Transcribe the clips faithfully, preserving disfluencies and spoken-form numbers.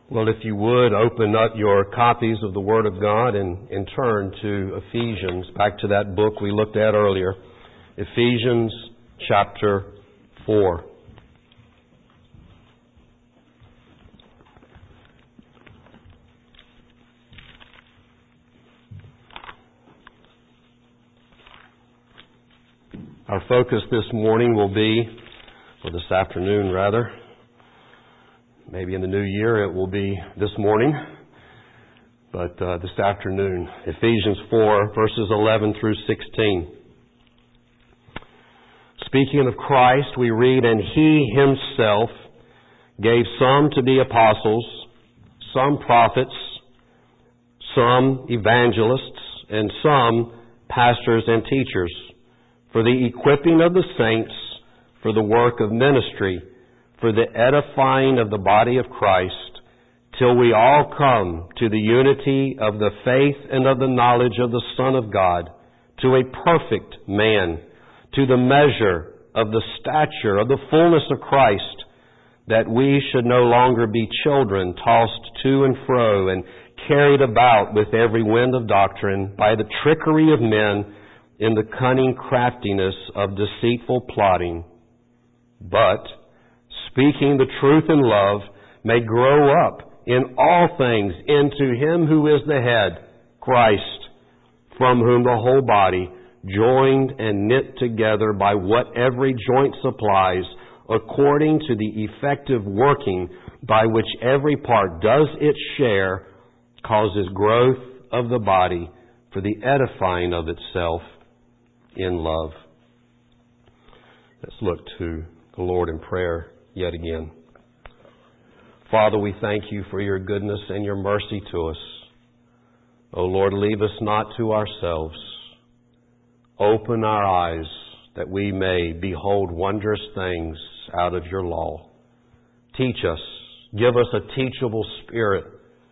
Well, if you would, open up your copies of the Word of God and, and turn to Ephesians, back to that book we looked at earlier. Ephesians chapter four. Our focus this morning will be, or this afternoon rather, maybe in the new year it will be this morning, but uh, this afternoon, Ephesians four, verses eleven through sixteen. Speaking of Christ, we read, "And He Himself gave some to be apostles, some prophets, some evangelists, and some pastors and teachers, for the equipping of the saints, for the work of ministry, for the edifying of the body of Christ, till we all come to the unity of the faith and of the knowledge of the Son of God, to a perfect man, to the measure of the stature of the fullness of Christ, that we should no longer be children tossed to and fro and carried about with every wind of doctrine by the trickery of men in the cunning craftiness of deceitful plotting, but speaking the truth in love, may grow up in all things into Him who is the head, Christ, from whom the whole body, joined and knit together by what every joint supplies, according to the effective working by which every part does its share, causes growth of the body for the edifying of itself in love." Let's look to the Lord in prayer yet again. Father, we thank You for Your goodness and Your mercy to us. O Lord, leave us not to ourselves. Open our eyes that we may behold wondrous things out of Your law. Teach us. Give us a teachable spirit.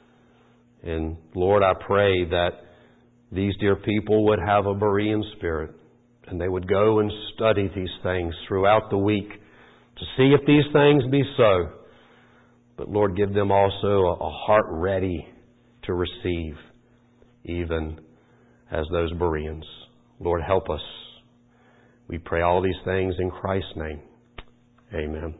And Lord, I pray that these dear people would have a Berean spirit, and they would go and study these things throughout the week to see if these things be so. But Lord, give them also a, a heart ready to receive, even as those Bereans. Lord, help us. We pray all these things in Christ's name. Amen. Amen.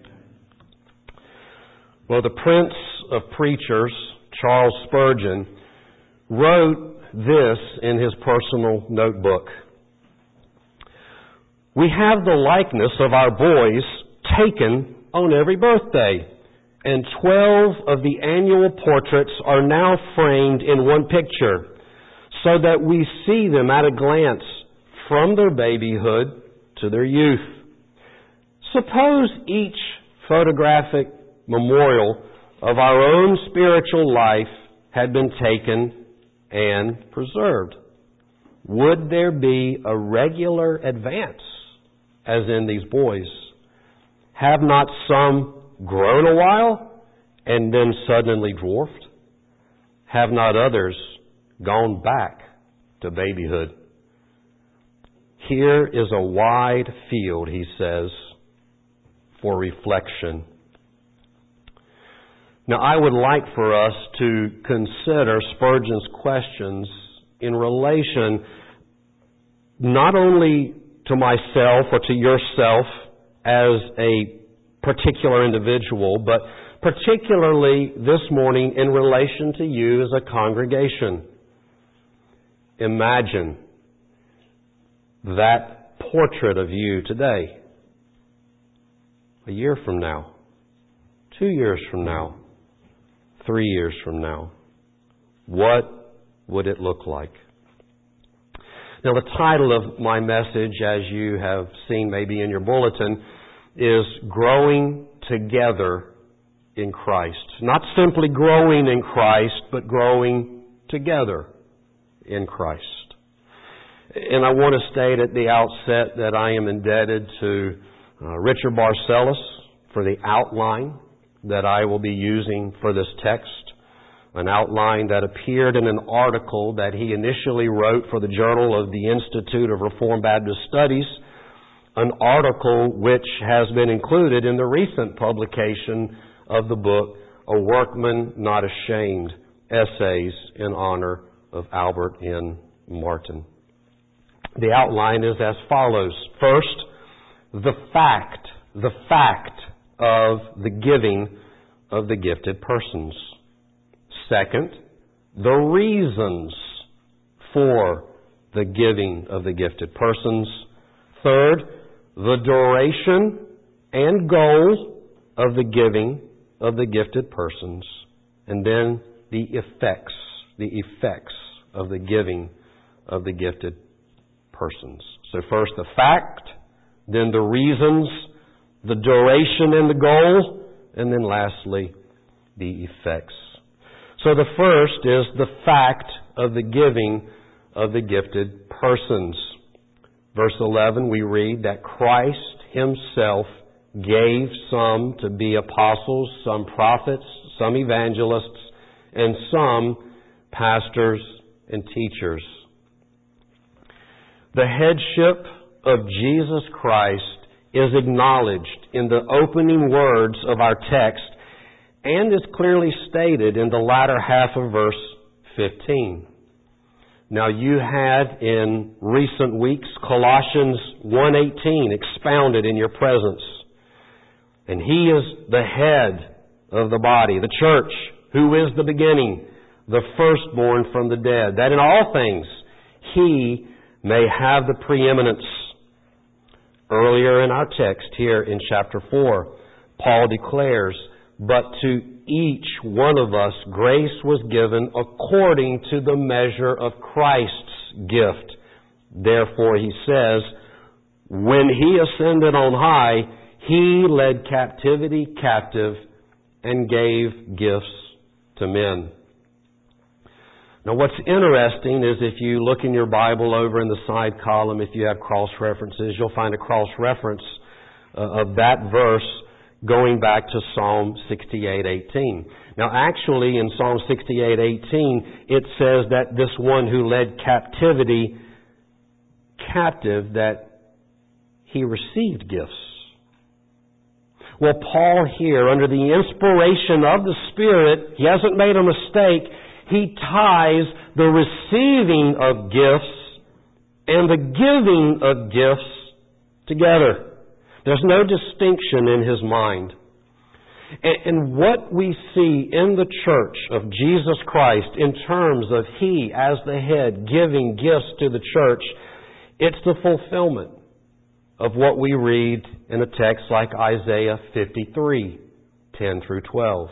Well, the Prince of Preachers, Charles Spurgeon, wrote this in his personal notebook: "We have the likeness of our boys taken on every birthday, and twelve of the annual portraits are now framed in one picture, so that we see them at a glance from their babyhood to their youth. Suppose each photographic memorial of our own spiritual life had been taken and preserved. Would there be a regular advance, as in these boys? Have not some grown a while and then suddenly dwarfed? Have not others gone back to babyhood? Here is a wide field," he says, "for reflection." Now, I would like for us to consider Spurgeon's questions in relation not only to myself or to yourself as a particular individual, but particularly this morning in relation to you as a congregation. Imagine that portrait of you today, a year from now, two years from now, three years from now. What would it look like? Now, the title of my message, as you have seen maybe in your bulletin, is Growing Together in Christ. Not simply growing in Christ, but growing together in Christ. And I want to state at the outset that I am indebted to uh, Richard Barcellos for the outline that I will be using for this text. An outline that appeared in an article that he initially wrote for the Journal of the Institute of Reformed Baptist Studies, an article which has been included in the recent publication of the book A Workman Not Ashamed, Essays in Honor of Albert N. Martin. The outline is as follows. First, the fact, the fact of the giving of the gifted persons. Second, the reasons for the giving of the gifted persons. Third, the duration and goal of the giving of the gifted persons. And then the effects, the effects of the giving of the gifted persons. So first the fact, then the reasons, the duration and the goal, and then lastly, the effects. So the first is the fact of the giving of the gifted persons. Verse eleven, we read that Christ Himself gave some to be apostles, some prophets, some evangelists, and some pastors and teachers. The headship of Jesus Christ is acknowledged in the opening words of our text and is clearly stated in the latter half of verse fifteen. Now you had in recent weeks Colossians one eighteen expounded in your presence. And He is the head of the body, the church, who is the beginning, the firstborn from the dead, that in all things He may have the preeminence. Earlier in our text here in chapter four, Paul declares, "But to each one of us grace was given according to the measure of Christ's gift." Therefore, he says, when He ascended on high, He led captivity captive and gave gifts to men. Now what's interesting is if you look in your Bible over in the side column, if you have cross references, you'll find a cross reference uh, of that verse going back to Psalm sixty-eight eighteen. Now actually in Psalm sixty-eight eighteen it says that this one who led captivity captive, that he received gifts. Well, Paul here, under the inspiration of the Spirit, he hasn't made a mistake. He ties the receiving of gifts and the giving of gifts together. There's no distinction in his mind. And what we see in the church of Jesus Christ in terms of He as the head giving gifts to the church, it's the fulfillment of what we read in a text like Isaiah fifty-three, ten through twelve.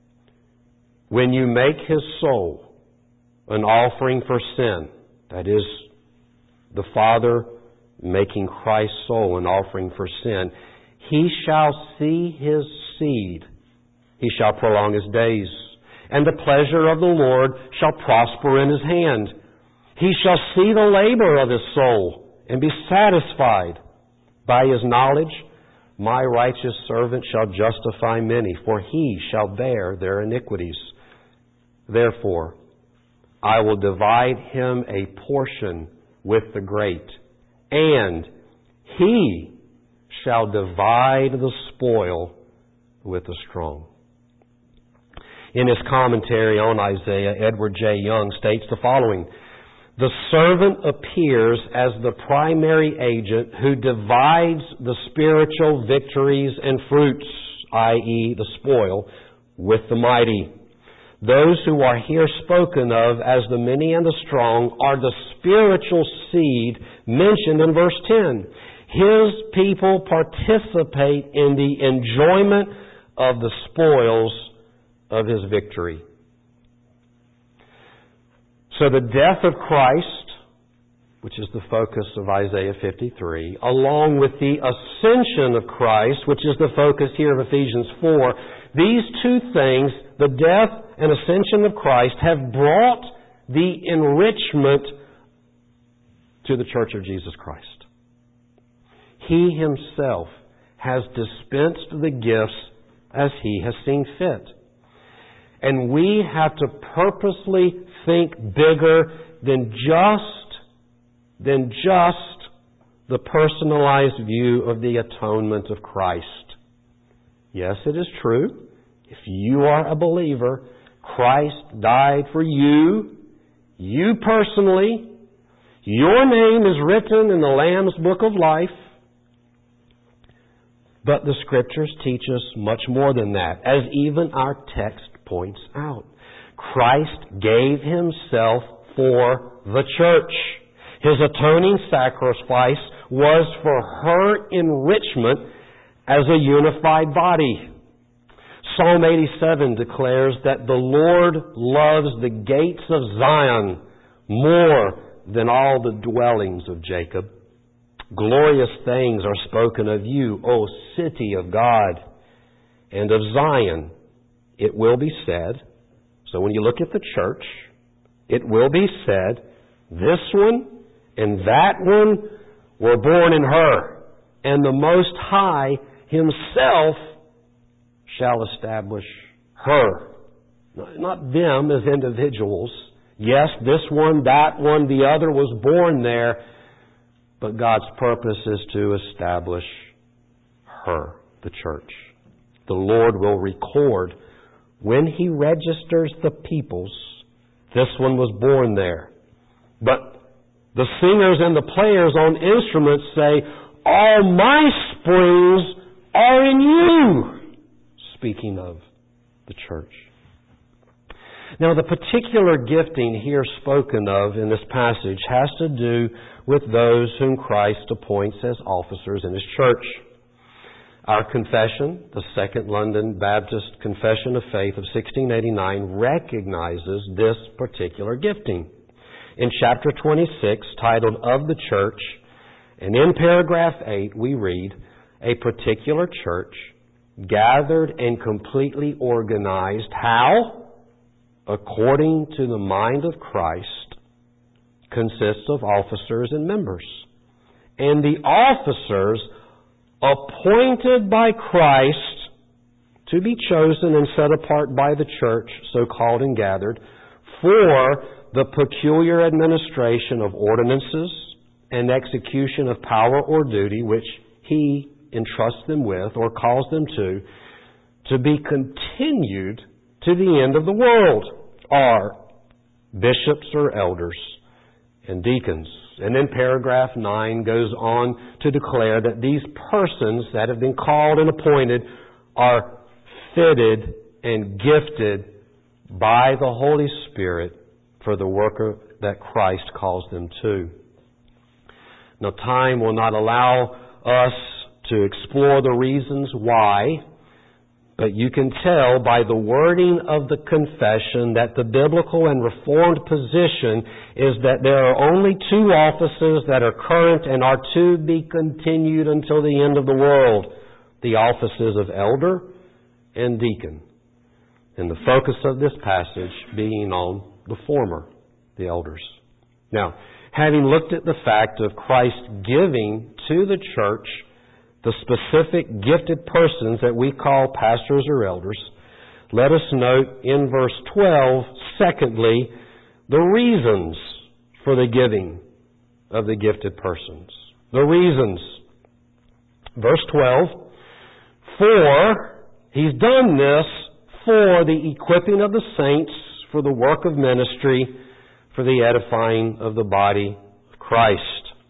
When you make His soul an offering for sin, that is, the Father making Christ's soul an offering for sin, He shall see His seed. He shall prolong His days. And the pleasure of the Lord shall prosper in His hand. He shall see the labor of His soul and be satisfied. By His knowledge, my righteous servant shall justify many, for he shall bear their iniquities. Therefore, I will divide him a portion with the great, and he shall divide the spoil with the strong. In his commentary on Isaiah, Edward J. Young states the following: the servant appears as the primary agent who divides the spiritual victories and fruits, that is the spoil, with the mighty. Those who are here spoken of as the many and the strong are the spiritual seed mentioned in verse ten. His people participate in the enjoyment of the spoils of His victory. So the death of Christ, which is the focus of Isaiah fifty-three, along with the ascension of Christ, which is the focus here of Ephesians four, these two things, the death and ascension of Christ, have brought the enrichment to the Church of Jesus Christ. He Himself has dispensed the gifts as He has seen fit. And we have to purposely think bigger than just, than just the personalized view of the atonement of Christ. Yes, it is true. If you are a believer, Christ died for you, you personally. Your name is written in the Lamb's Book of Life. But the Scriptures teach us much more than that, as even our text points out. Christ gave Himself for the church. His atoning sacrifice was for her enrichment as a unified body. Psalm eighty-seven declares that the Lord loves the gates of Zion more than all the dwellings of Jacob. Glorious things are spoken of you, O city of God, and of Zion. It will be said, so when you look at the church, it will be said, this one and that one were born in her, and the Most High Himself shall establish her. Not them as individuals. Yes, this one, that one, the other was born there, but God's purpose is to establish her, the church. The Lord will record when He registers the peoples, this one was born there. But the singers and the players on instruments say, all my springs are in you. Speaking of the church. Now, the particular gifting here spoken of in this passage has to do with those whom Christ appoints as officers in His church. Our confession, the Second London Baptist Confession of Faith of sixteen eighty-nine, recognizes this particular gifting. In chapter twenty-six, titled Of the Church, and in paragraph eight, we read, a particular church, gathered and completely organized, how? According to the mind of Christ, consists of officers and members. And the officers appointed by Christ to be chosen and set apart by the church, so called and gathered, for the peculiar administration of ordinances and execution of power or duty which He entrusts them with or calls them to, to be continued to the end of the world, are bishops or elders and deacons. And then paragraph nine goes on to declare that these persons that have been called and appointed are fitted and gifted by the Holy Spirit for the work that Christ calls them to. Now, time will not allow us to explore the reasons why, but you can tell by the wording of the confession that the biblical and Reformed position is that there are only two offices that are current and are to be continued until the end of the world. The offices of elder and deacon. And the focus of this passage being on the former, the elders. Now, having looked at the fact of Christ giving to the church the specific gifted persons that we call pastors or elders, let us note in verse twelve, secondly, the reasons for the giving of the gifted persons. The reasons. Verse twelve, for He's done this for the equipping of the saints, for the work of ministry, for the edifying of the body of Christ.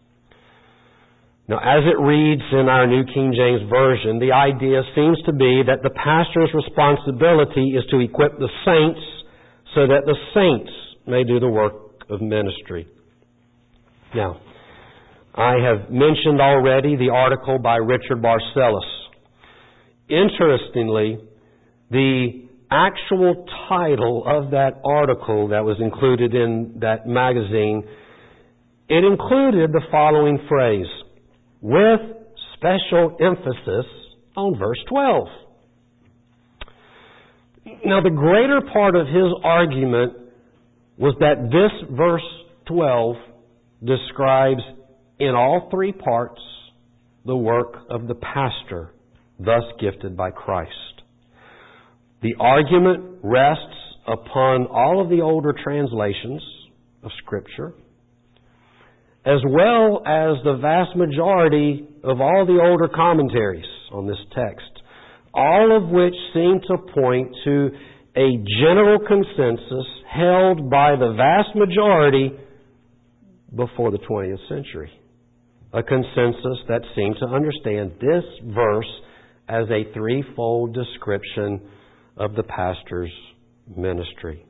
Now, as it reads in our New King James Version, the idea seems to be that the pastor's responsibility is to equip the saints so that the saints may do the work of ministry. Now, I have mentioned already the article by Richard Barcellus. Interestingly, the actual title of that article that was included in that magazine, it included the following phrase, with special emphasis on verse twelve. Now, the greater part of his argument was that this verse twelve describes in all three parts the work of the pastor, thus gifted by Christ. The argument rests upon all of the older translations of Scripture, as well as the vast majority of all the older commentaries on this text. all of which seem to point to a general consensus held by the vast majority before the twentieth century. A consensus that seemed to understand this verse as a threefold description of the pastor's ministry.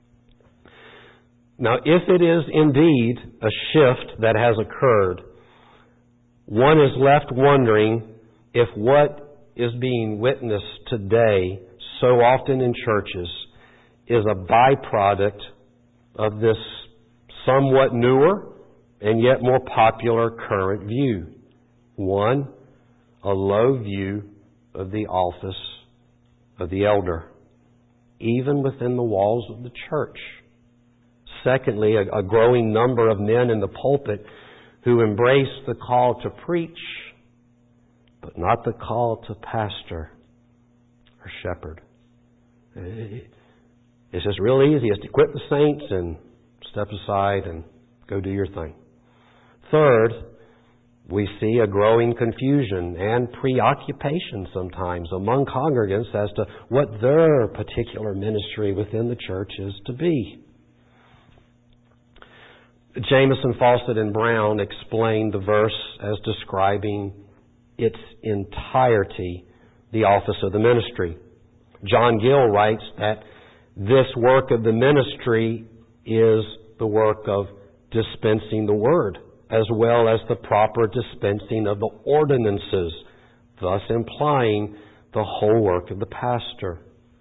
Now, if it is indeed a shift that has occurred, one is left wondering if what is being witnessed today so often in churches is a byproduct of this somewhat newer and yet more popular current view. One, a low view of the office of the elder, even within the walls of the church. Secondly, a, a growing number of men in the pulpit who embrace the call to preach, but not the call to pastor or shepherd. It's just real easy. It's to equip the saints and step aside and go do your thing. Third, we see a growing confusion and preoccupation sometimes among congregants as to what their particular ministry within the church is to be. Jamieson, Fawcett, and Brown explained the verse as describing its entirety, the office of the ministry. John Gill writes that this work of the ministry is the work of dispensing the word, as well as the proper dispensing of the ordinances, thus implying the whole work of the pastor.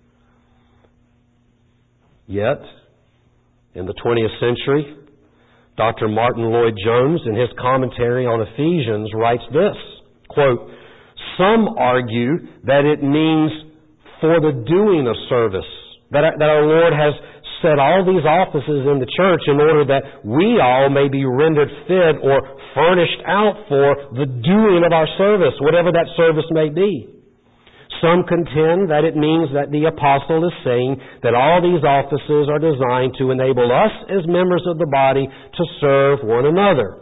Yet, in the twentieth century, Doctor Martin Lloyd-Jones, in his commentary on Ephesians, writes this, quote, "Some argue that it means for the doing of service, that our, that our Lord has set all these offices in the church in order that we all may be rendered fit or furnished out for the doing of our service, whatever that service may be. Some contend that it means that the apostle is saying that all these offices are designed to enable us as members of the body to serve one another.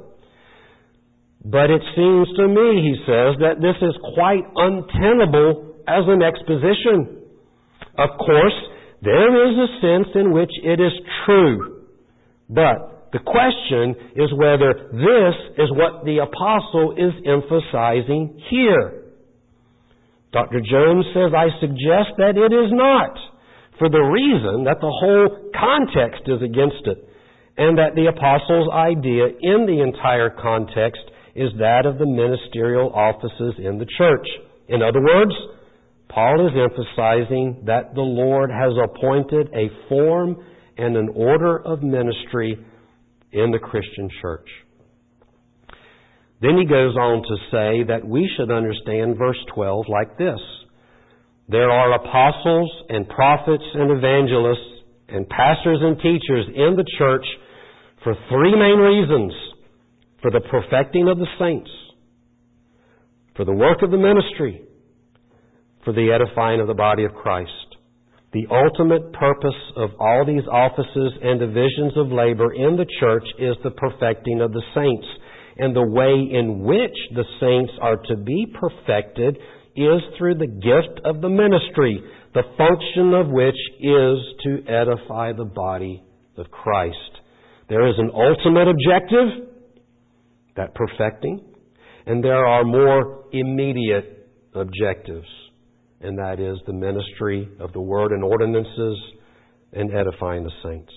But it seems to me, he says, that this is quite untenable as an exposition. Of course, there is a sense in which it is true. But the question is whether this is what the apostle is emphasizing here. Doctor Jones says, I suggest that it is not, for the reason that the whole context is against it, and that the apostle's idea in the entire context is that of the ministerial offices in the church. In other words, Paul is emphasizing that the Lord has appointed a form and an order of ministry in the Christian church. Then he goes on to say that we should understand verse twelve like this. There are apostles and prophets and evangelists and pastors and teachers in the church for three main reasons. For the perfecting of the saints, for the work of the ministry, for the edifying of the body of Christ. The ultimate purpose of all these offices and divisions of labor in the church is the perfecting of the saints. And the way in which the saints are to be perfected is through the gift of the ministry, the function of which is to edify the body of Christ. There is an ultimate objective, that perfecting, and there are more immediate objectives, and that is the ministry of the word and ordinances and edifying the saints.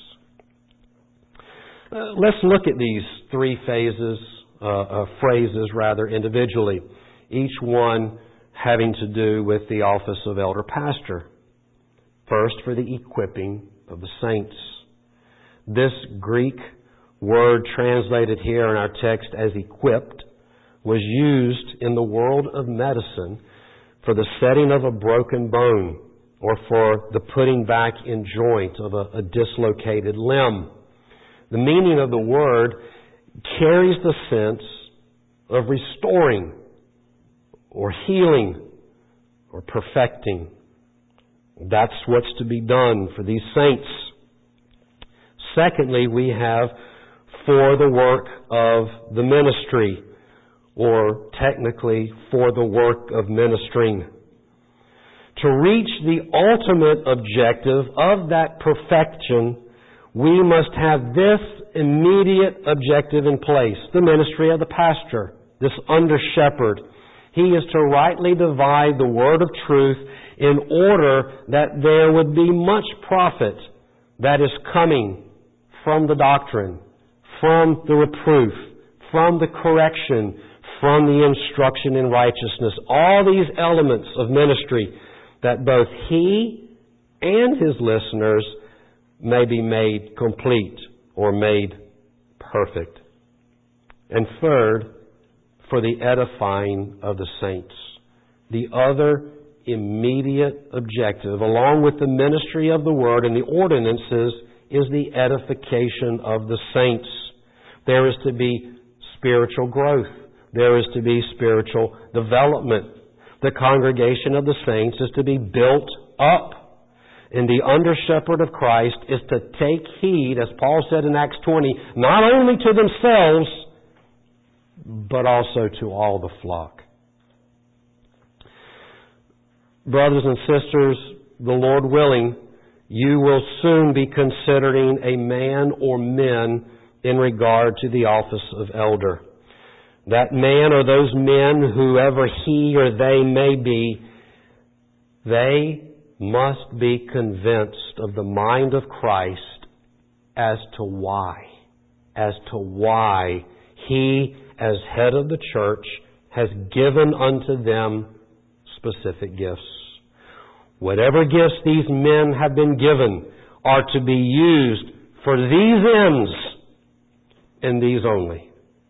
Uh, let's look at these three phases, uh, uh, phrases rather, individually, each one having to do with the office of elder pastor. First, for the equipping of the saints. This Greek word translated here in our text as equipped was used in the world of medicine for the setting of a broken bone or for the putting back in joint of a, a dislocated limb. The meaning of the word carries the sense of restoring or healing or perfecting. That's what's to be done for these saints. Secondly, we have for the work of the ministry, or technically for the work of ministering. to reach the ultimate objective of that perfection, we must have this immediate objective in place, the ministry of the pastor, this under-shepherd. He is to rightly divide the word of truth in order that there would be much profit that is coming from the doctrine, from the reproof, from the correction, from the instruction in righteousness. All these elements of ministry that both he and his listeners may be made complete or made perfect. And third, for the edifying of the saints. The other immediate objective, along with the ministry of the Word and the ordinances, is the edification of the saints. There is to be spiritual growth. There is to be spiritual development. The congregation of the saints is to be built up. And the under-shepherd of Christ is to take heed, as Paul said in Acts twenty, not only to themselves, but also to all the flock. Brothers and sisters, the Lord willing, you will soon be considering a man or men in regard to the office of elder. That man or those men, whoever he or they may be, they must be convinced of the mind of Christ as to why, as to why he, as head of the church, has given unto them specific gifts. Whatever gifts these men have been given are to be used for these ends and these only.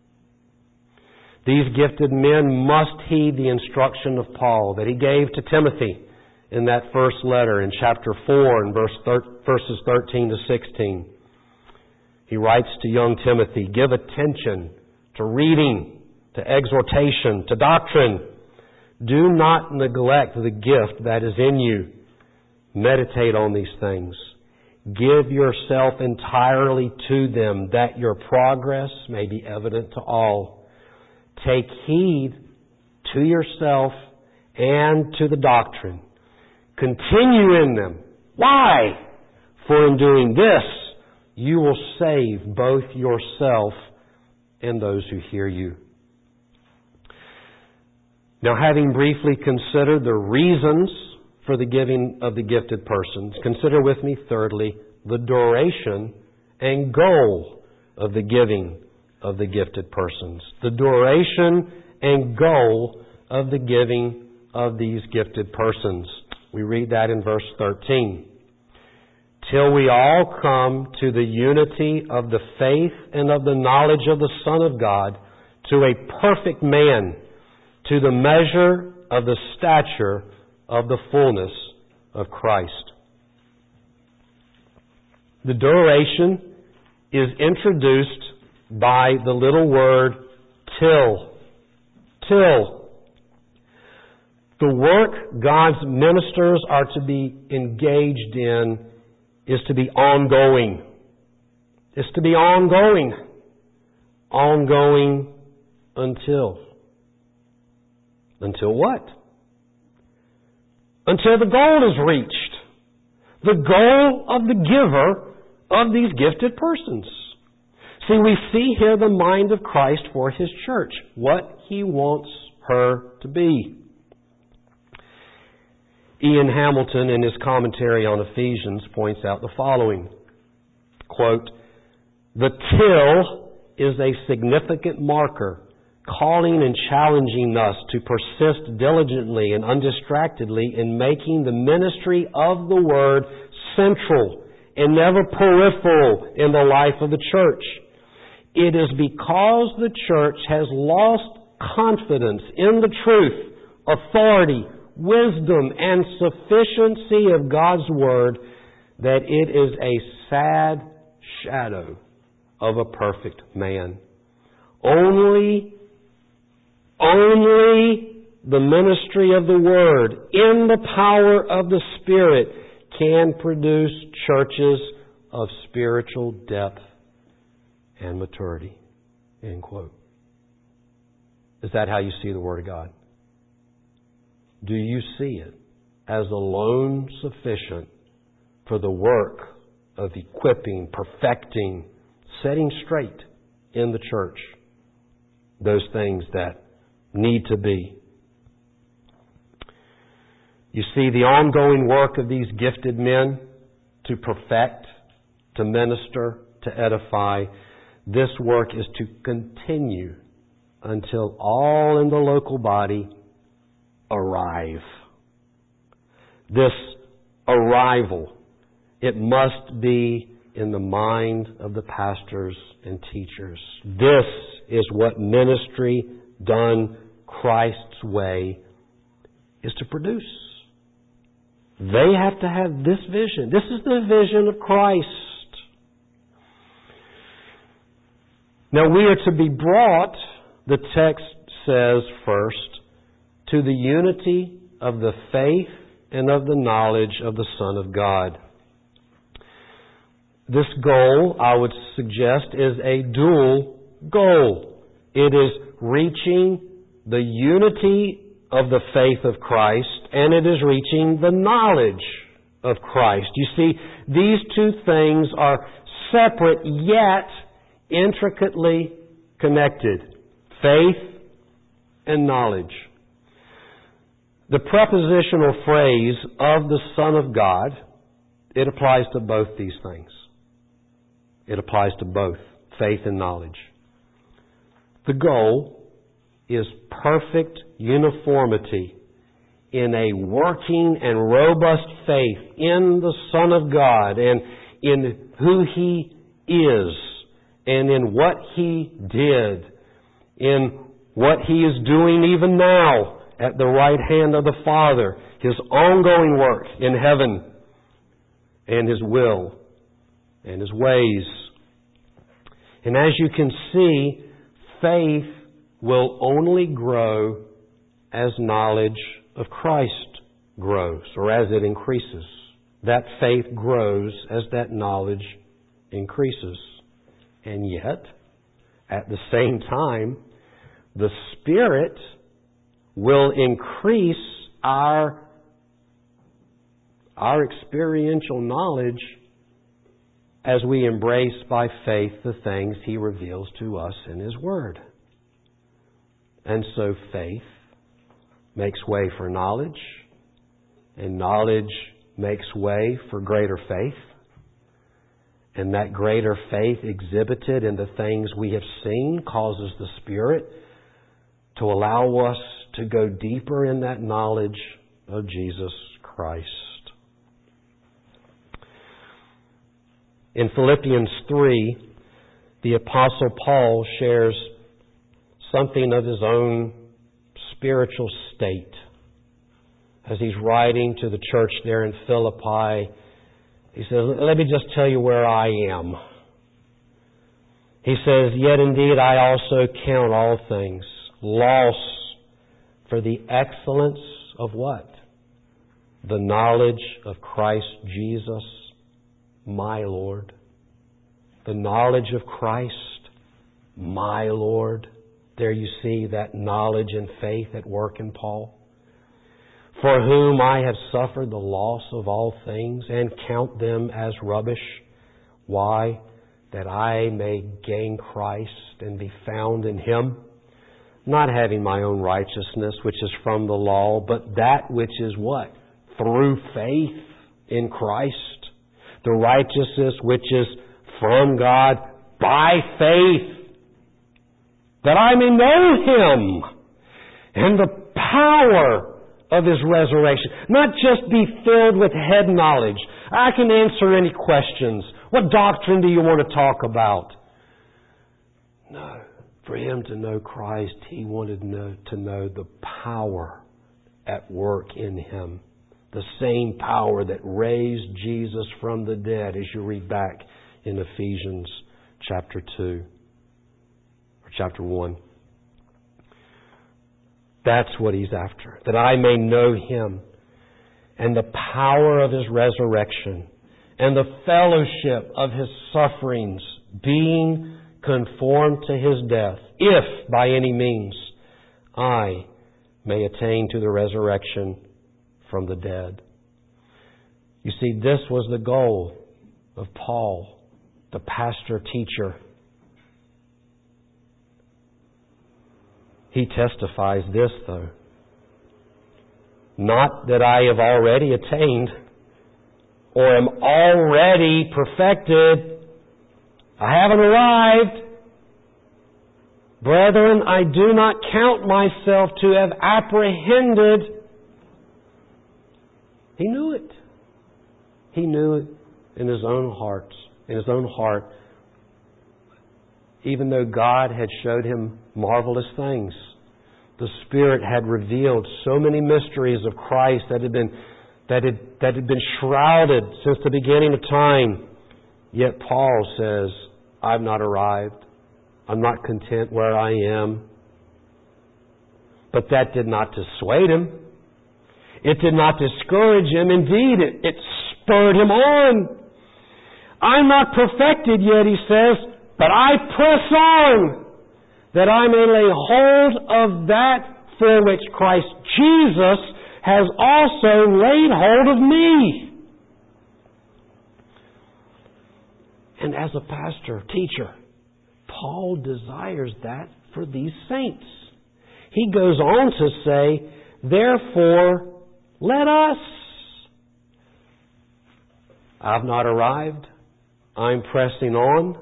These gifted men must heed the instruction of Paul that he gave to Timothy in that first letter in chapter four and verse thir- verses thirteen to sixteen. He writes to young Timothy, give attention to reading, to exhortation, to doctrine. Do not neglect the gift that is in you. Meditate on these things. Give yourself entirely to them, that your progress may be evident to all. Take heed to yourself and to the doctrine. Continue in them. Why? For in doing this, you will save both yourself and those who hear you. Now, having briefly considered the reasons for the giving of the gifted persons, consider with me, thirdly, the duration and goal of the giving of the gifted persons. The duration and goal of the giving of these gifted persons. We read that in verse thirteen. Till we all come to the unity of the faith and of the knowledge of the Son of God, to a perfect man, to the measure of the stature of the fullness of Christ. The duration is introduced by the little word till. Till. The work God's ministers are to be engaged in is to be ongoing. Is to be ongoing. Ongoing until. Until what? Until the goal is reached. The goal of the giver of these gifted persons. See, we see here the mind of Christ for His church. What He wants her to be. Ian Hamilton, in his commentary on Ephesians, points out the following. Quote, the till is a significant marker, calling and challenging us to persist diligently and undistractedly in making the ministry of the Word central and never peripheral in the life of the church. It is because the church has lost confidence in the truth, authority, wisdom, and sufficiency of God's Word that it is a sad shadow of a perfect man. Only, only the ministry of the Word in the power of the Spirit can produce churches of spiritual depth and maturity. End quote. Is that how you see the Word of God? Do you see it as alone sufficient for the work of equipping, perfecting, setting straight in the church those things that need to be. You see, the ongoing work of these gifted men to perfect, to minister, to edify, this work is to continue until all in the local body arrive. This arrival, it must be in the mind of the pastors and teachers. This is what ministry done Christ's way is to produce. They have to have this vision. This is the vision of Christ. Now we are to be brought, the text says first, to the unity of the faith and of the knowledge of the Son of God. This goal, I would suggest, is a dual goal. It is reaching the unity of the faith of Christ, and it is reaching the knowledge of Christ. You see, these two things are separate yet intricately connected. Faith and knowledge. The prepositional phrase of the Son of God, it applies to both these things. It applies to both faith and knowledge. The goal is perfect uniformity in a working and robust faith in the Son of God and in who He is and in what He did, in what He is doing even now at the right hand of the Father, His ongoing work in heaven and His will and His ways. And as you can see, faith will only grow as knowledge of Christ grows, or as it increases. That faith grows as that knowledge increases. And yet, at the same time, the Spirit will increase our, our experiential knowledge as we embrace by faith the things He reveals to us in His Word. And so faith makes way for knowledge, and knowledge makes way for greater faith. And that greater faith exhibited in the things we have seen causes the Spirit to allow us to go deeper in that knowledge of Jesus Christ. In Philippians three, the Apostle Paul shares something of his own spiritual state. As he's writing to the church there in Philippi, he says, let me just tell you where I am. He says, yet indeed I also count all things loss for the excellence of what? The knowledge of Christ Jesus, my Lord. The knowledge of Christ, my Lord. There you see that knowledge and faith at work in Paul. For whom I have suffered the loss of all things and count them as rubbish. Why? That I may gain Christ and be found in Him, not having my own righteousness, which is from the law, but that which is what? Through faith in Christ. The righteousness which is from God by faith, that I may know Him and the power of His resurrection. Not just be filled with head knowledge. I can answer any questions. What doctrine do you want to talk about? No. For him to know Christ, he wanted to know, to know the power at work in Him. The same power that raised Jesus from the dead, as you read back in Ephesians chapter two or chapter one. That's what he's after. That I may know Him and the power of His resurrection and the fellowship of His sufferings, being conformed to His death, if by any means I may attain to the resurrection from the dead. You see, this was the goal of Paul, the pastor-teacher. He testifies this, though. Not that I have already attained or am already perfected. I haven't arrived. Brethren, I do not count myself to have apprehended. He knew it. He knew it in his own heart. In his own heart. Even though God had showed him marvelous things. The Spirit had revealed so many mysteries of Christ that had been that had, that had been shrouded since the beginning of time. Yet Paul says, I've not arrived. I'm not content where I am. But that did not dissuade him. It did not discourage him. Indeed, it, it spurred him on. I'm not perfected yet, he says, but I press on, that I may lay hold of that for which Christ Jesus has also laid hold of me. And as a pastor, teacher, Paul desires that for these saints. He goes on to say, therefore, let us. I've not arrived. I'm pressing on.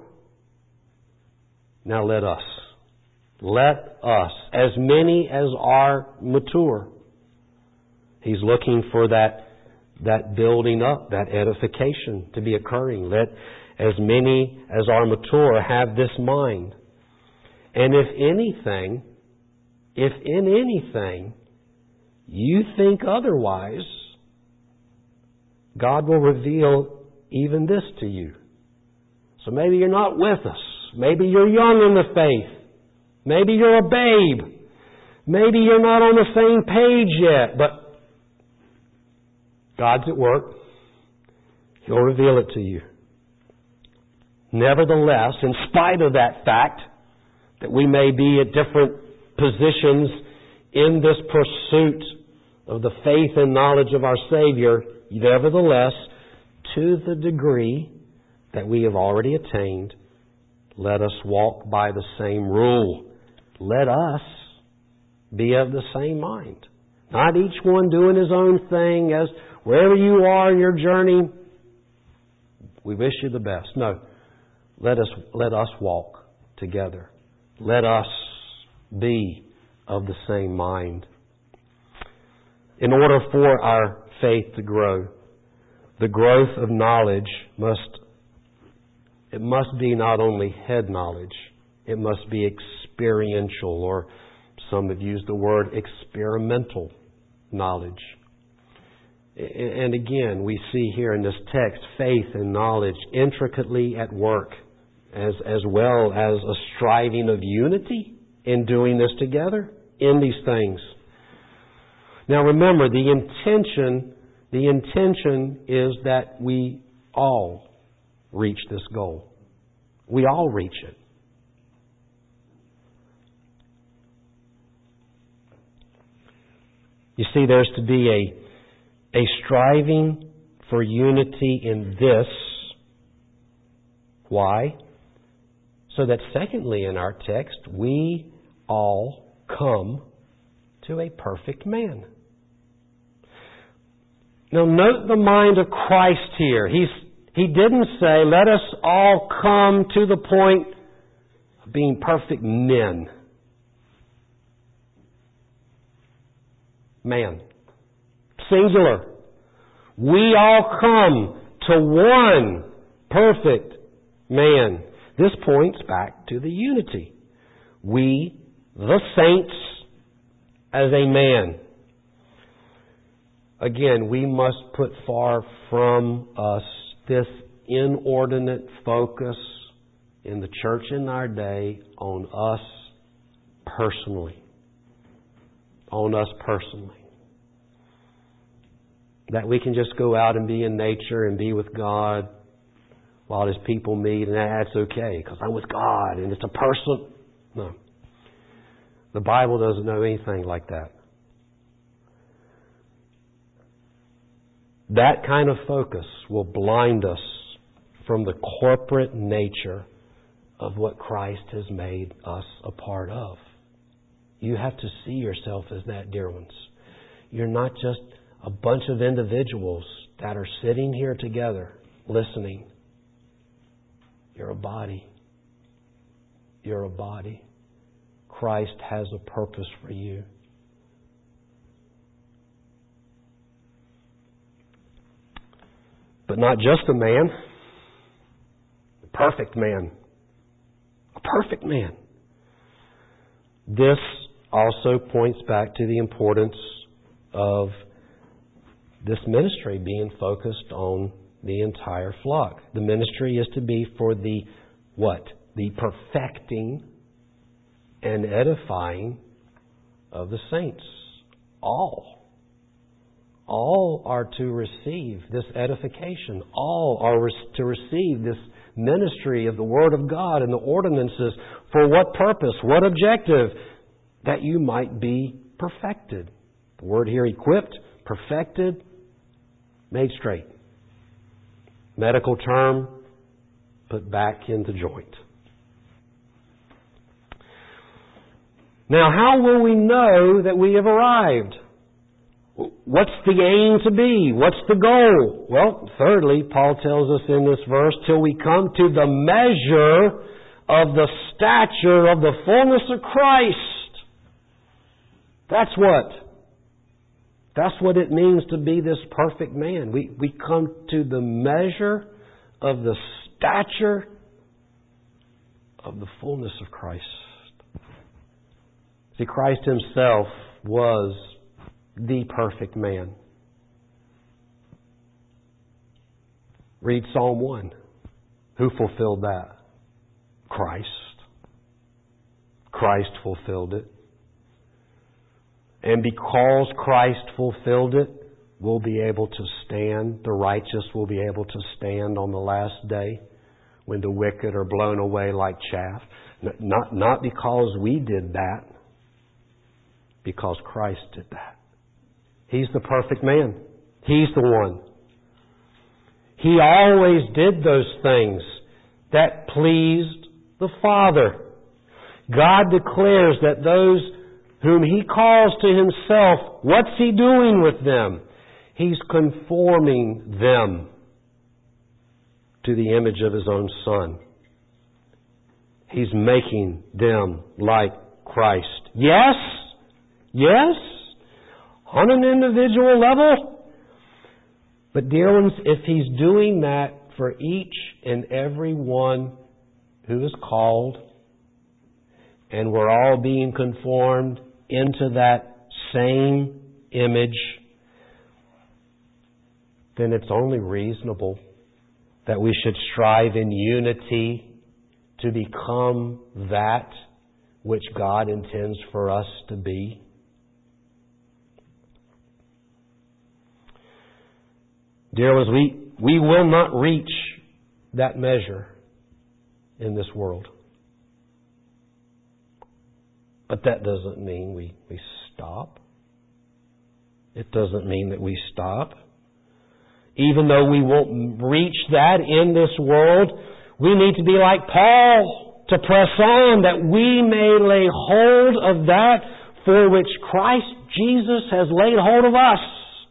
Now let us. Let us. As many as are mature. He's looking for that, that building up, that edification to be occurring. Let as many as are mature have this mind. And if anything, if in anything you think otherwise, God will reveal even this to you. So maybe you're not with us. Maybe you're young in the faith. Maybe you're a babe. Maybe you're not on the same page yet, but God's at work. He'll reveal it to you. Nevertheless, in spite of that fact that we may be at different positions in this pursuit of the faith and knowledge of our Savior, nevertheless, to the degree that we have already attained, let us walk by the same rule. Let us be of the same mind. Not each one doing his own thing as wherever you are in your journey, we wish you the best. No. Let us, let us walk together. Let us be of the same mind. In order for our faith to grow, the growth of knowledge must, it must be not only head knowledge, it must be experiential, or some have used the word experimental knowledge. And again, we see here in this text faith and knowledge intricately at work, as, as well as a striving of unity in doing this together in these things. Now remember, the intention, the intention is that we all reach this goal. We all reach it. You see, there's to be a, a striving for unity in this. Why? So that secondly in our text, we all come to a perfect man. Now note the mind of Christ here. He's, he didn't say, let us all come to the point of being perfect men. Man. Singular. We all come to one perfect man. This points back to the unity. We, the saints, as a man. Again, we must put far from us this inordinate focus in the church in our day on us personally. On us personally. That we can just go out and be in nature and be with God while His people meet, and that's okay because I'm with God and it's a person. No. The Bible doesn't know anything like that. That kind of focus will blind us from the corporate nature of what Christ has made us a part of. You have to see yourself as that, dear ones. You're not just a bunch of individuals that are sitting here together listening. You're a body. You're a body. Christ has a purpose for you. But not just a man. A perfect man. A perfect man. This also points back to the importance of this ministry being focused on the entire flock. The ministry is to be for the what? The perfecting and edifying of the saints. All. All are to receive this edification. All are to receive this ministry of the Word of God and the ordinances. For what purpose? What objective? That you might be perfected. The word here, equipped, perfected, made straight. Medical term, put back into joint. Now, how will we know that we have arrived? What's the aim to be? What's the goal? Well, thirdly, Paul tells us in this verse, till we come to the measure of the stature of the fullness of Christ. That's what. That's what it means to be this perfect man. We, we come to the measure of the stature of the fullness of Christ. See, Christ Himself was the perfect man. Read Psalm one. Who fulfilled that? Christ. Christ fulfilled it. And because Christ fulfilled it, we'll be able to stand. The righteous will be able to stand on the last day when the wicked are blown away like chaff. Not, not because we did that, because Christ did that. He's the perfect man. He's the one. He always did those things that pleased the Father. God declares that those whom He calls to Himself, what's He doing with them? He's conforming them to the image of His own Son. He's making them like Christ. Yes, yes, on an individual level. But dear ones, if He's doing that for each and every one who is called, and we're all being conformed into that same image, then it's only reasonable that we should strive in unity to become that which God intends for us to be. Dear ones, we, we will not reach that measure in this world. But that doesn't mean we, we stop. It doesn't mean that we stop. Even though we won't reach that in this world, we need to be like Paul, to press on that we may lay hold of that for which Christ Jesus has laid hold of us.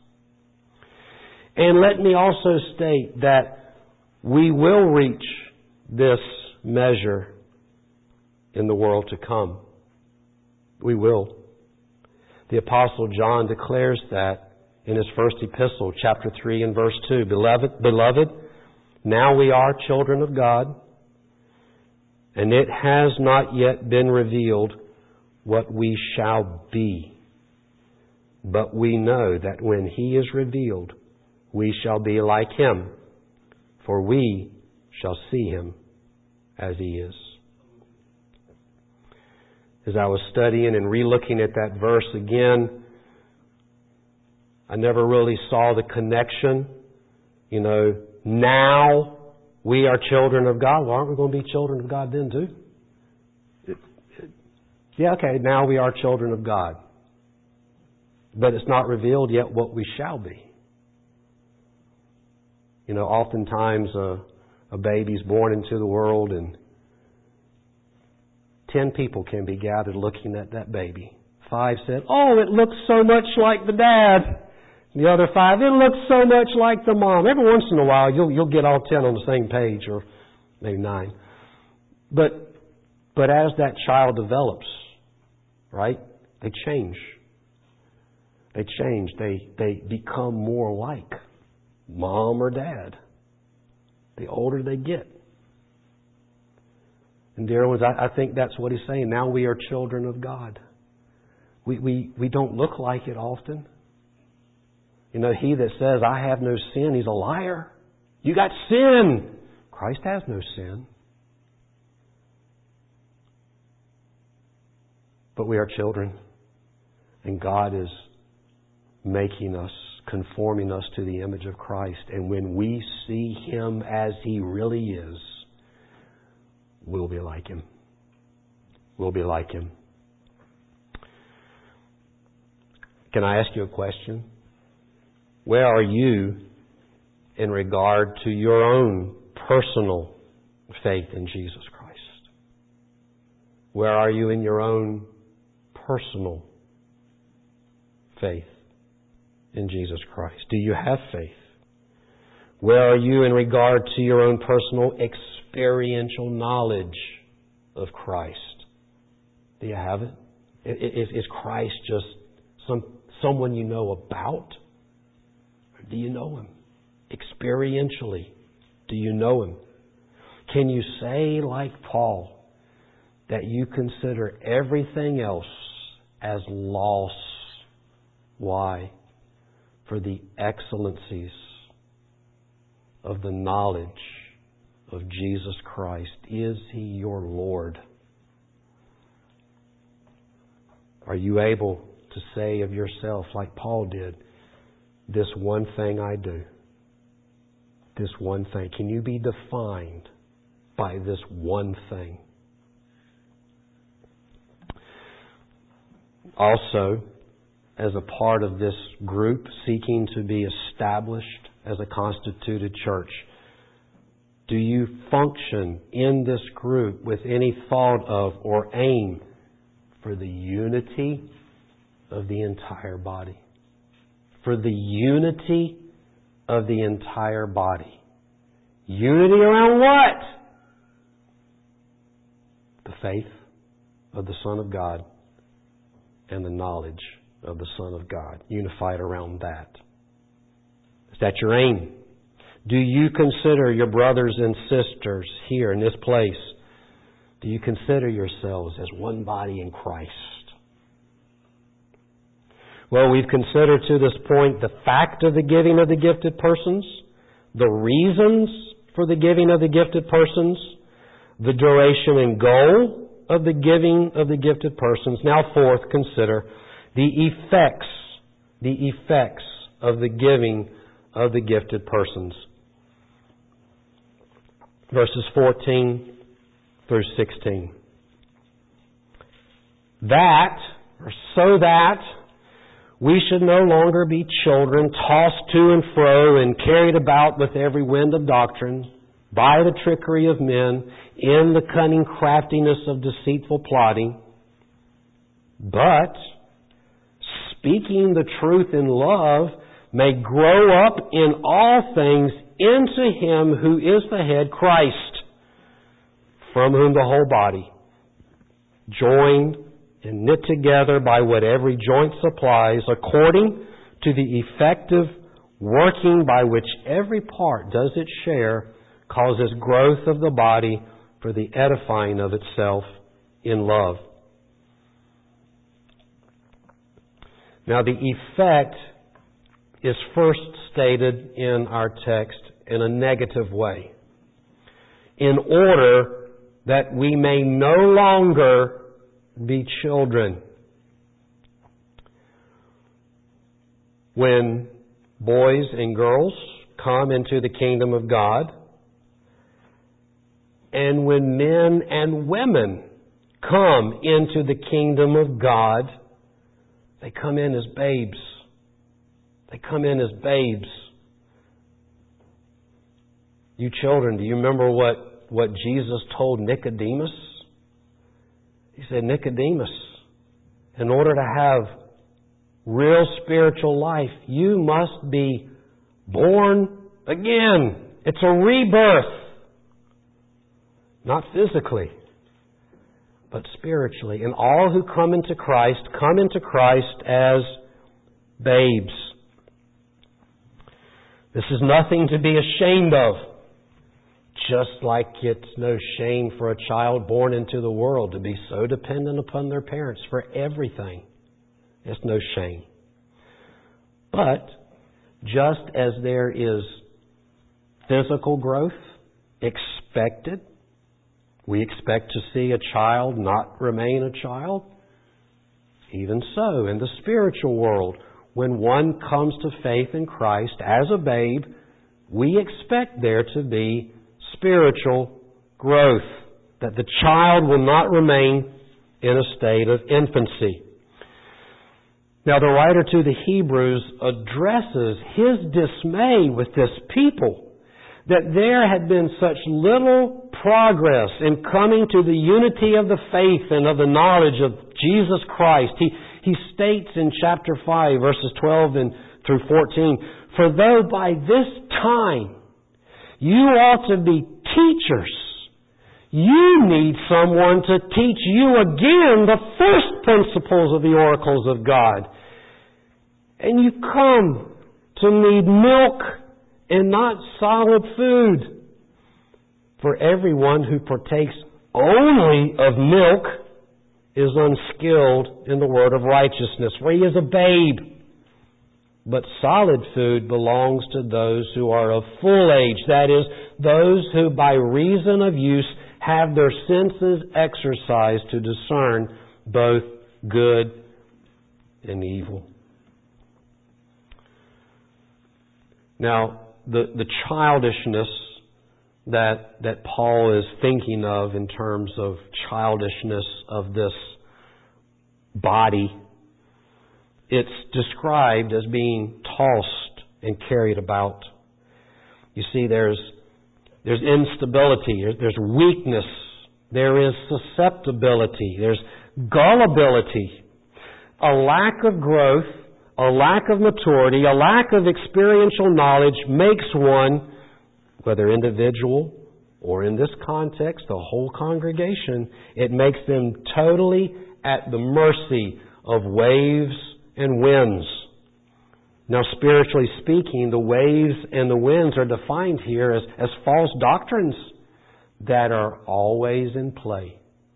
And let me also state that we will reach this measure in the world to come. We will. The Apostle John declares that in his first epistle, chapter three and verse two. Beloved, beloved, now we are children of God, and it has not yet been revealed what we shall be. But we know that when He is revealed, we shall be like Him, for we shall see Him as He is. As I was studying and re-looking at that verse again, I never really saw the connection. You know, now we are children of God. Well, aren't we going to be children of God then too? It, it, yeah, okay, now we are children of God. But it's not revealed yet what we shall be. You know, oftentimes a, a baby's born into the world and ten people can be gathered looking at that baby. Five said, "Oh, it looks so much like the dad." The other five, "It looks so much like the mom." Every once in a while, you'll you'll get all ten on the same page, or maybe nine. But but as that child develops, right, they change. They change. They they become more like mom or dad the older they get. And dear ones, I, I think that's what he's saying. Now we are children of God. We we we don't look like it often. You know, he that says, "I have no sin," he's a liar. You got sin. Christ has no sin. But we are children. And God is making us, conforming us to the image of Christ. And when we see Him as He really is, we'll be like Him. We'll be like Him. Can I ask you a question? Where are you in regard to your own personal faith in Jesus Christ? Where are you in your own personal faith in Jesus Christ? Do you have faith? Where are you in regard to your own personal experiential knowledge of Christ? Do you have it? Is, is Christ just some someone you know about? Or do you know Him? Experientially, do you know Him? Can you say, like Paul, that you consider everything else as loss? Why? For the excellencies of the knowledge of Jesus Christ. Is He your Lord? Are you able to say of yourself, like Paul did, "This one thing I do"? This one thing. Can you be defined by this one thing? Also, as a part of this group seeking to be established as a constituted church, do you function in this group with any thought of or aim for the unity of the entire body? For the unity of the entire body. Unity around what? The faith of the Son of God and the knowledge of the Son of God. Unified around that. Is that your aim? Do you consider your brothers and sisters here in this place, do you consider yourselves as one body in Christ? Well, we've considered to this point the fact of the giving of the gifted persons, the reasons for the giving of the gifted persons, the duration and goal of the giving of the gifted persons. Now, fourth, consider the effects, the effects of the giving of the gifted persons. Verses fourteen through sixteen. That, or so that, we should no longer be children, tossed to and fro and carried about with every wind of doctrine, by the trickery of men, in the cunning craftiness of deceitful plotting, but, speaking the truth in love, may grow up in all things into Him who is the head, Christ, from whom the whole body, joined and knit together by what every joint supplies, according to the effective working by which every part does its share, causes growth of the body for the edifying of itself in love. Now, the effect is first stated in our text in a negative way, in order that we may no longer be children. When boys and girls come into the kingdom of God, and when men and women come into the kingdom of God, they come in as babes. They come in as babes. You children, do you remember what, what Jesus told Nicodemus? He said, Nicodemus, in order to have real spiritual life, you must be born again. It's a rebirth. Not physically, but spiritually. And all who come into Christ, come into Christ as babes. This is nothing to be ashamed of. Just like it's no shame for a child born into the world to be so dependent upon their parents for everything. It's no shame. But just as there is physical growth expected, we expect to see a child not remain a child. Even so, in the spiritual world, when one comes to faith in Christ as a babe, we expect there to be spiritual growth, that the child will not remain in a state of infancy. Now, the writer to the Hebrews addresses his dismay with this people, that there had been such little progress in coming to the unity of the faith and of the knowledge of Jesus Christ. He, he states in chapter five, verses twelve and through fourteen, "For though by this time you ought to be teachers, you need someone to teach you again the first principles of the oracles of God. And you come to need milk and not solid food. For everyone who partakes only of milk is unskilled in the word of righteousness, for he is a babe. But solid food belongs to those who are of full age, that is, those who by reason of use have their senses exercised to discern both good and evil." Now, the, the childishness that, that Paul is thinking of in terms of childishness of this body, it's described as being tossed and carried about. You see, there's there's instability, there's weakness, there is susceptibility, there's gullibility, a lack of growth, a lack of maturity, a lack of experiential knowledge makes one, whether individual or in this context, the whole congregation, it makes them totally at the mercy of waves and winds. Now, spiritually speaking, the waves and the winds are defined here as, as false doctrines that are always in play.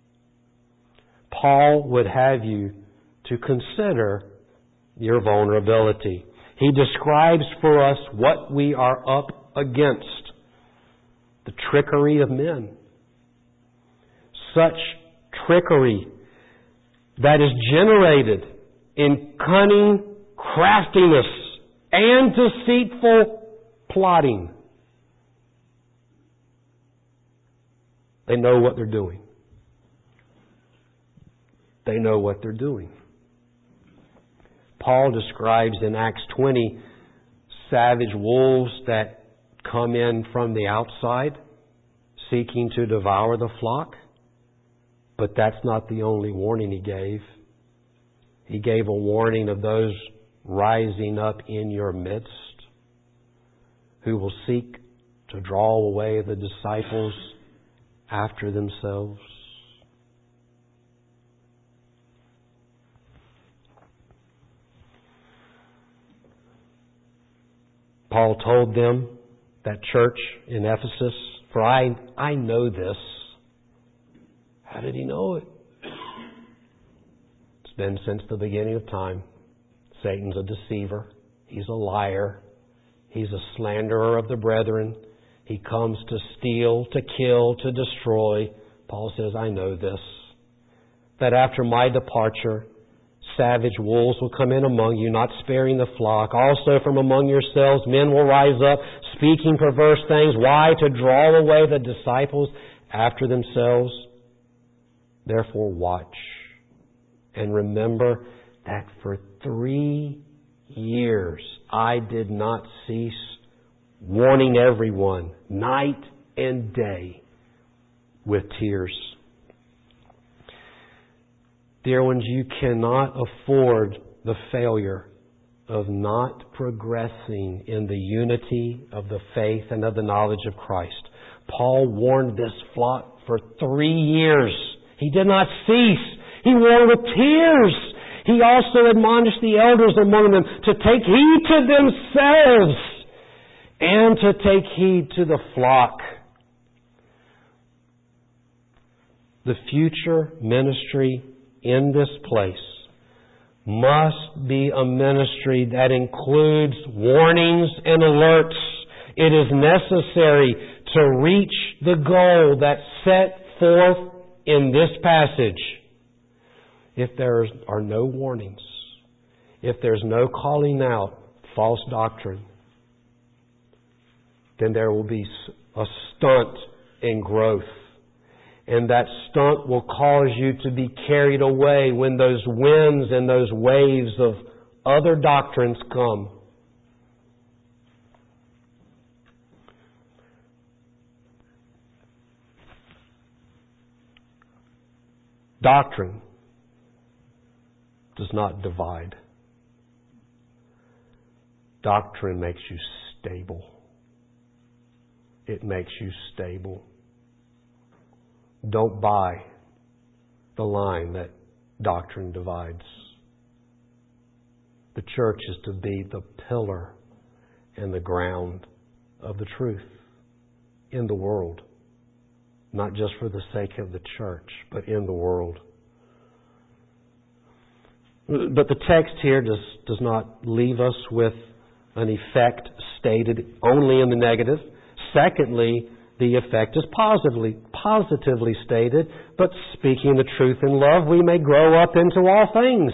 Paul would have you to consider your vulnerability. He describes for us what we are up against. The trickery of men. Such trickery that is generated in cunning craftiness and deceitful plotting. They know what they're doing. They know what they're doing. Paul describes in Acts twenty savage wolves that come in from the outside seeking to devour the flock. But that's not the only warning he gave. He gave a warning of those rising up in your midst who will seek to draw away the disciples after themselves. Paul told them, that church in Ephesus, "For I, I know this." How did he know it? It's been since the beginning of time. Satan's a deceiver. He's a liar. He's a slanderer of the brethren. He comes to steal, to kill, to destroy. Paul says, "I know this, that after my departure, savage wolves will come in among you, not sparing the flock. Also from among yourselves men will rise up, speaking perverse things. Why? To draw away the disciples after themselves. Therefore watch, and remember that for three years I did not cease warning everyone night and day with tears. Dear ones, you cannot afford the failure of not progressing in the unity of the faith and of the knowledge of Christ. Paul warned this flock for three years. He did not cease. He warned with tears. He also admonished the elders among them to take heed to themselves and to take heed to the flock. The future ministry in this place must be a ministry that includes warnings and alerts. It is necessary to reach the goal that's set forth in this passage. If there are no warnings, if there's no calling out false doctrine, then there will be a stunt in growth. And that stunt will cause you to be carried away when those winds and those waves of other doctrines come. Doctrine does not divide. Doctrine makes you stable. It makes you stable. Don't buy the line that doctrine divides. The church is to be the pillar and the ground of the truth in the world. Not just for the sake of the church, but in the world. But the text here does, does not leave us with an effect stated only in the negative. Secondly, the effect is positively, positively stated, but speaking the truth in love, we may grow up into all things.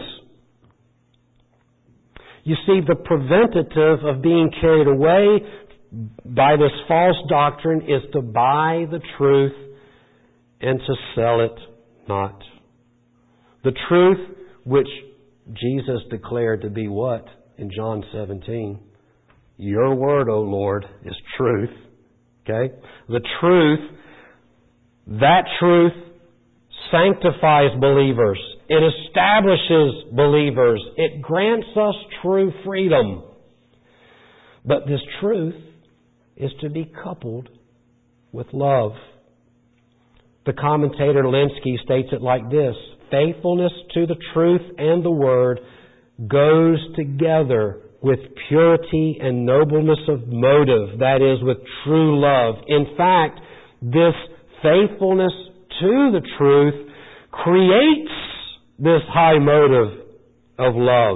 You see, the preventative of being carried away by this false doctrine is to buy the truth and to sell it not. The truth which Jesus declared to be what? In John seventeen. Your word, O Lord, is truth. Okay? The truth, that truth sanctifies believers. It establishes believers. It grants us true freedom. But this truth is to be coupled with love. The commentator Linsky states it like this: faithfulness to the truth and the word goes together with purity and nobleness of motive, that is, with true love. In fact, this faithfulness to the truth creates this high motive of love.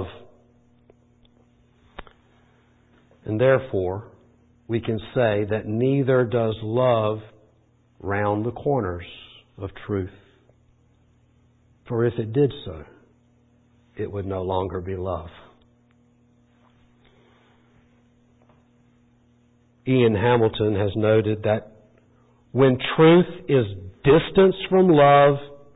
And therefore, we can say that neither does love round the corners of truth. For if it did so, it would no longer be love. Ian Hamilton has noted that when truth is distanced from love,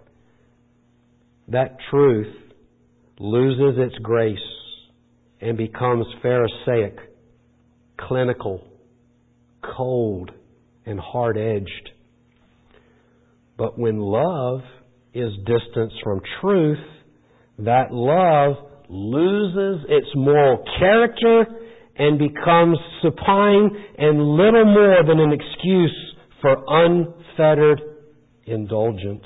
that truth loses its grace and becomes Pharisaic, clinical, cold, and hard-edged. But when love is distanced from truth, that love loses its moral character and becomes supine and little more than an excuse for unfettered indulgence.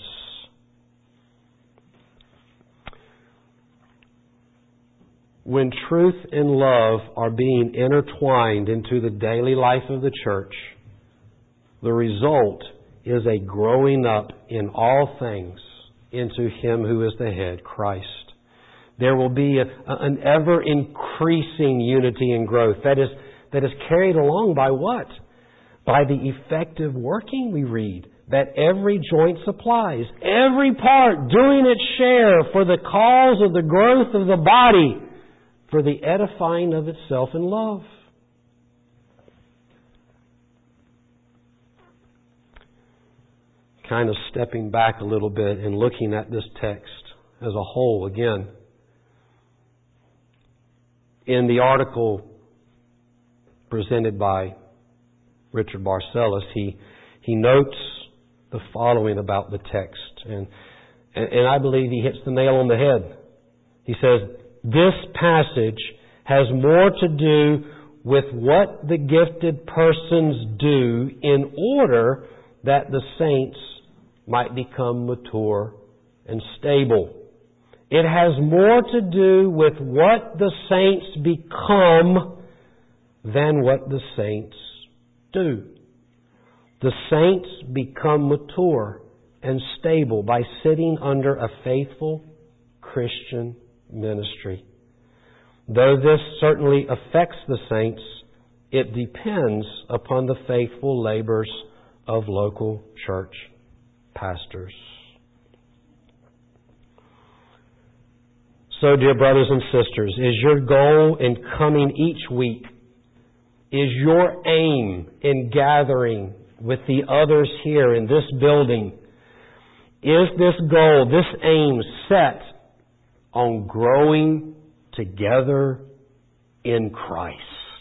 When truth and love are being intertwined into the daily life of the church, the result is a growing up in all things into Him who is the head, Christ. There will be a, an ever-increasing unity and growth that is, that is carried along by what? By the effective working, we read, that every joint supplies. Every part doing its share for the cause of the growth of the body, for the edifying of itself in love. Kind of stepping back a little bit and looking at this text as a whole again. In the article presented by Richard Barcellos, he he notes the following about the text. And, and, and I believe he hits the nail on the head. He says, this passage has more to do with what the gifted persons do in order that the saints might become mature and stable. It has more to do with what the saints become than what the saints do. The saints become mature and stable by sitting under a faithful Christian ministry. Though this certainly affects the saints, it depends upon the faithful labors of local church pastors. So, dear brothers and sisters, is your goal in coming each week, is your aim in gathering with the others here in this building, is this goal, this aim set on growing together in Christ?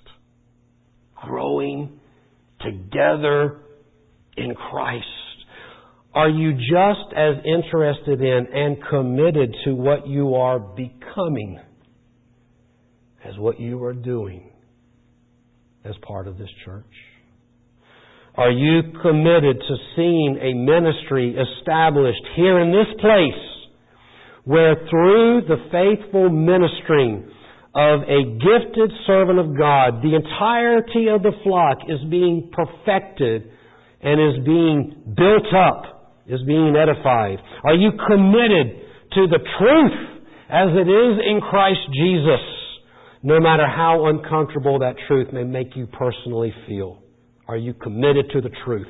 Growing together in Christ. Are you just as interested in and committed to what you are becoming as what you are doing as part of this church? Are you committed to seeing a ministry established here in this place where through the faithful ministering of a gifted servant of God, the entirety of the flock is being perfected and is being built up, is being edified? Are you committed to the truth as it is in Christ Jesus, no matter how uncomfortable that truth may make you personally feel? Are you committed to the truth?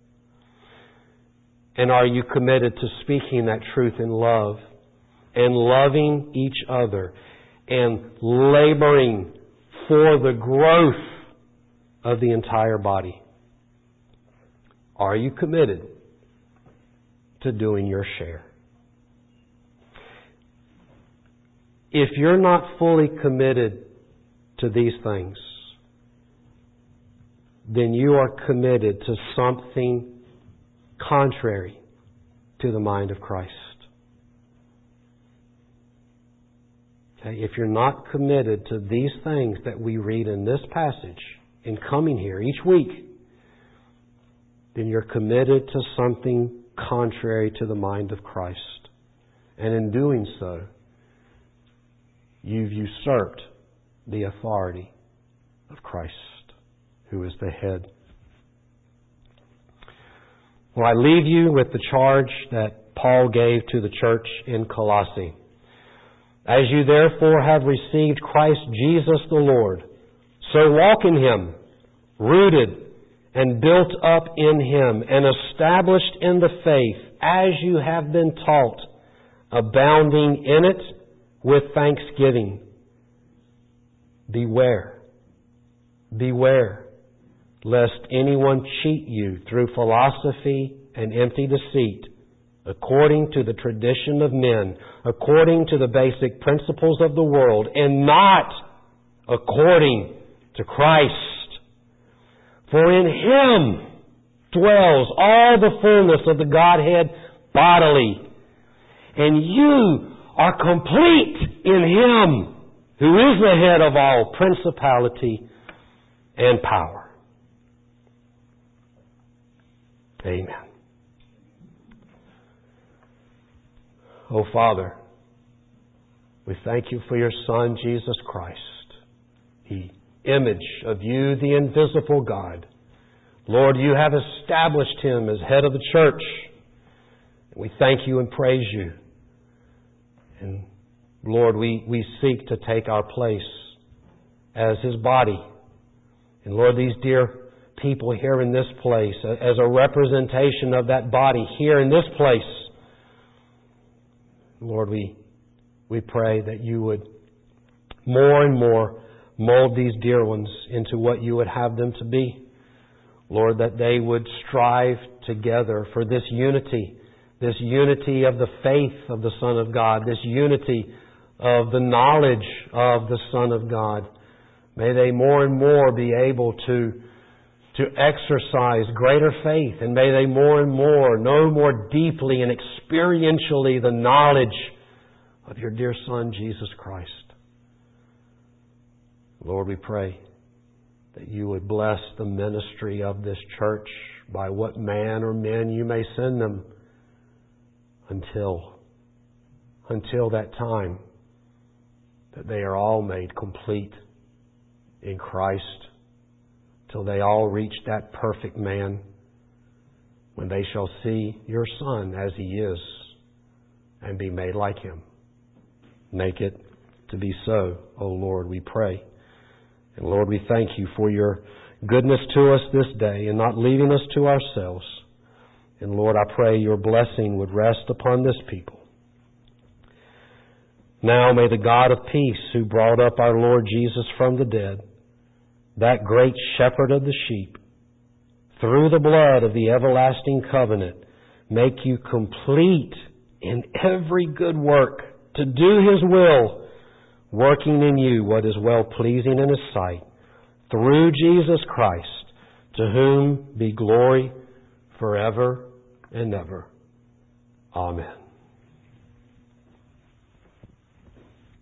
And are you committed to speaking that truth in love and loving each other and laboring for the growth of the entire body? Are you committed to doing your share? If you're not fully committed to these things, then you are committed to something contrary to the mind of Christ. Okay? If you're not committed to these things that we read in this passage, in coming here each week, then you're committed to something contrary to the mind of Christ. And in doing so, you've usurped the authority of Christ, who is the head. Well, I leave you with the charge that Paul gave to the church in Colossae. As you therefore have received Christ Jesus the Lord, so walk in Him, rooted and built up in Him, and established in the faith as you have been taught, abounding in it with thanksgiving. Beware, beware, lest anyone cheat you through philosophy and empty deceit, according to the tradition of men, according to the basic principles of the world, and not according to Christ. For in Him dwells all the fullness of the Godhead bodily, and you are complete in Him, who is the head of all principality and power. Amen. Oh, Father, we thank You for Your Son, Jesus Christ, the image of You, the invisible God. Lord, You have established Him as head of the church. We thank You and praise You. And Lord, we, we seek to take our place as His body. And Lord, these dear people here in this place, as a representation of that body here in this place, Lord, we, we pray that You would more and more mold these dear ones into what You would have them to be. Lord, that they would strive together for this unity, this unity of the faith of the Son of God, this unity of the knowledge of the Son of God. May they more and more be able to, to exercise greater faith, and may they more and more know more deeply and experientially the knowledge of your dear Son, Jesus Christ. Lord, we pray that you would bless the ministry of this church by what man or men you may send them until, until that time that they are all made complete in Christ, till they all reach that perfect man when they shall see your Son as He is and be made like Him. Make it to be so, O Lord, we pray. And Lord, we thank you for your goodness to us this day and not leaving us to ourselves. And Lord, I pray your blessing would rest upon this people. Now may the God of peace, who brought up our Lord Jesus from the dead, that great shepherd of the sheep, through the blood of the everlasting covenant, make you complete in every good work to do His will, working in you what is well-pleasing in His sight, through Jesus Christ, to whom be glory forever and ever. Amen.